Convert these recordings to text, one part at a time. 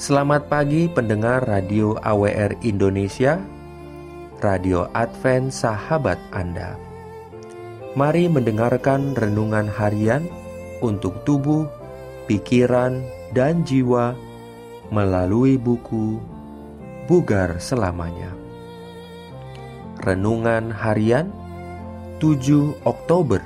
Selamat pagi pendengar Radio AWR Indonesia, Radio Advent Sahabat Anda. Mari mendengarkan renungan harian untuk tubuh, pikiran, dan jiwa melalui buku Bugar Selamanya. Renungan harian 7 Oktober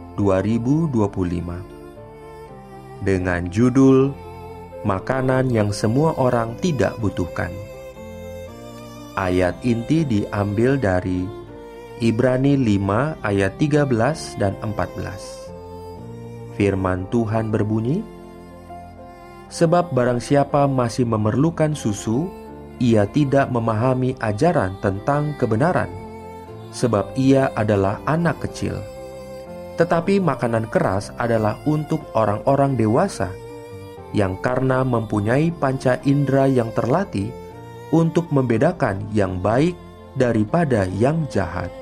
2025 dengan judul Makanan yang semua orang tidak butuhkan. Ayat inti diambil dari Ibrani 5 ayat 13 dan 14. Firman Tuhan berbunyi, "Sebab barang siapa masih memerlukan susu, ia tidak memahami ajaran tentang kebenaran, sebab ia adalah anak kecil. Tetapi makanan keras adalah untuk orang-orang dewasa, yang karena mempunyai panca indera yang terlatih untuk membedakan yang baik daripada yang jahat."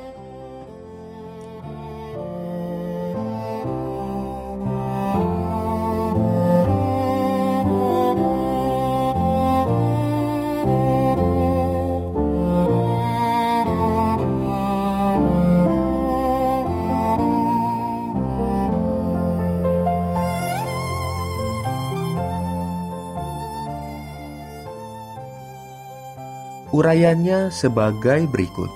Urayanya sebagai berikut.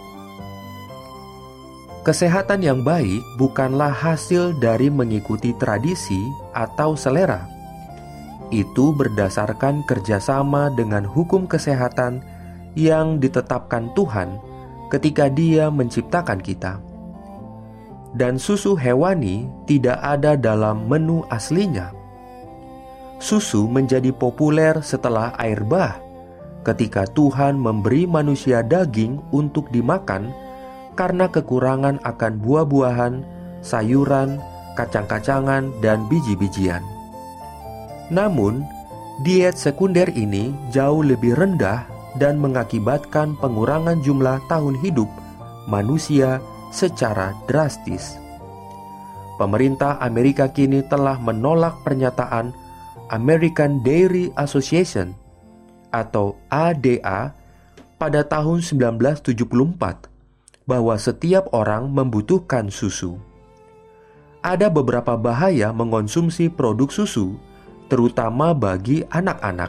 Kesehatan yang baik bukanlah hasil dari mengikuti tradisi atau selera. Itu berdasarkan kerjasama dengan hukum kesehatan yang ditetapkan Tuhan ketika Dia menciptakan kita. Dan susu hewani tidak ada dalam menu aslinya. Susu menjadi populer setelah air bah, ketika Tuhan memberi manusia daging untuk dimakan karena kekurangan akan buah-buahan, sayuran, kacang-kacangan, dan biji-bijian. Namun, diet sekunder ini jauh lebih rendah dan mengakibatkan pengurangan jumlah tahun hidup manusia secara drastis. Pemerintah Amerika kini telah menolak pernyataan American Dairy Association atau ADA pada tahun 1974 bahwa setiap orang membutuhkan susu. Ada beberapa bahaya mengonsumsi produk susu, terutama bagi anak-anak.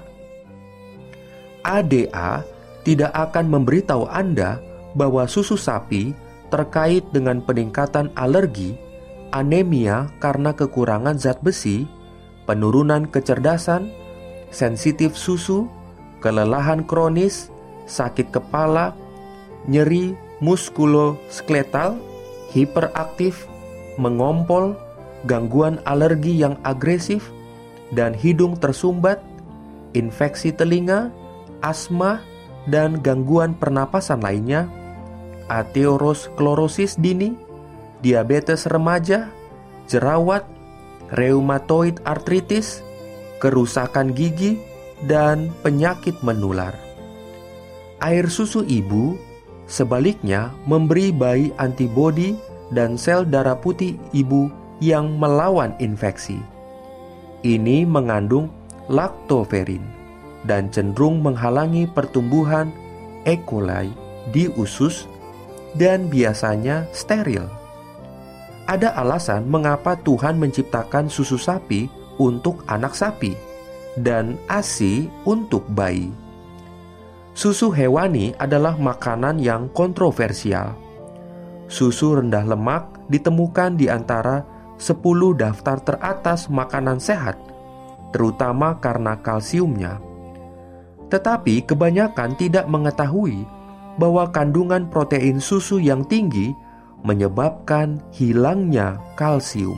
ADA tidak akan memberitahu Anda bahwa susu sapi terkait dengan peningkatan alergi, anemia karena kekurangan zat besi, penurunan kecerdasan, sensitif susu, kelelahan kronis, sakit kepala, nyeri muskuloskeletal, hiperaktif, mengompol, gangguan alergi yang agresif, dan hidung tersumbat, infeksi telinga, asma, dan gangguan pernapasan lainnya, aterosklerosis dini, diabetes remaja, jerawat, reumatoid artritis, kerusakan gigi, dan penyakit menular. Air susu ibu sebaliknya memberi bayi antibodi dan sel darah putih ibu yang melawan infeksi. Ini mengandung laktoferin dan cenderung menghalangi pertumbuhan E. coli di usus dan biasanya steril. Ada alasan mengapa Tuhan menciptakan susu sapi untuk anak sapi dan ASI untuk bayi. Susu hewani adalah makanan yang kontroversial. Susu rendah lemak ditemukan di antara 10 daftar teratas makanan sehat, terutama karena kalsiumnya. Tetapi kebanyakan tidak mengetahui bahwa kandungan protein susu yang tinggi menyebabkan hilangnya kalsium.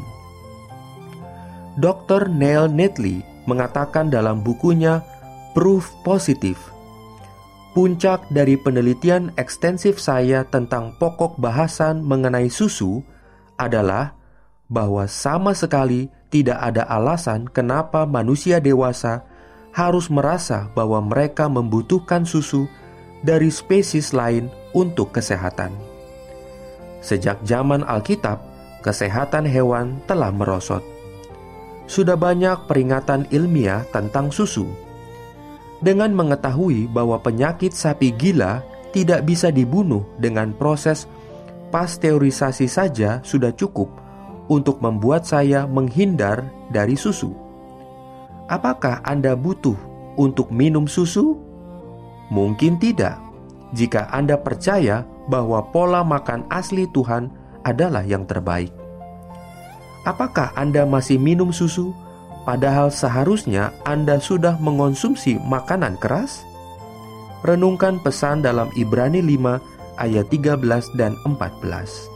Dr. Neil Netley mengatakan dalam bukunya Proof Positive, puncak dari penelitian ekstensif saya tentang pokok bahasan mengenai susu adalah bahwa sama sekali tidak ada alasan kenapa manusia dewasa harus merasa bahwa mereka membutuhkan susu dari spesies lain untuk kesehatan. Sejak zaman Alkitab, kesehatan hewan telah merosot. Sudah banyak peringatan ilmiah tentang susu. Dengan mengetahui bahwa penyakit sapi gila tidak bisa dibunuh dengan proses pasteurisasi saja sudah cukup untuk membuat saya menghindar dari susu. Apakah Anda butuh untuk minum susu? Mungkin tidak, jika Anda percaya bahwa pola makan asli Tuhan adalah yang terbaik. Apakah Anda masih minum susu, padahal seharusnya Anda sudah mengonsumsi makanan keras? Renungkan pesan dalam Ibrani 5 ayat 13 dan 14.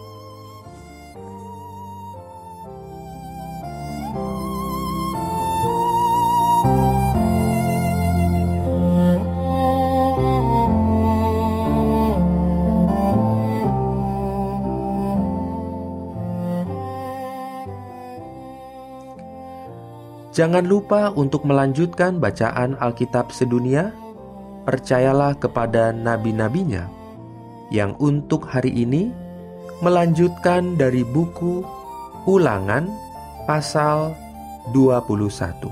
Jangan lupa untuk melanjutkan bacaan Alkitab sedunia. Percayalah kepada nabi-nabinya yang untuk hari ini melanjutkan dari buku Ulangan pasal 21.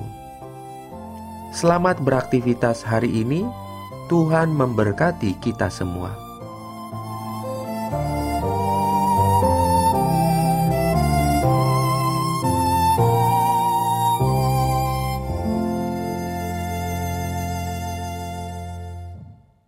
Selamat beraktivitas hari ini. Tuhan memberkati kita semua.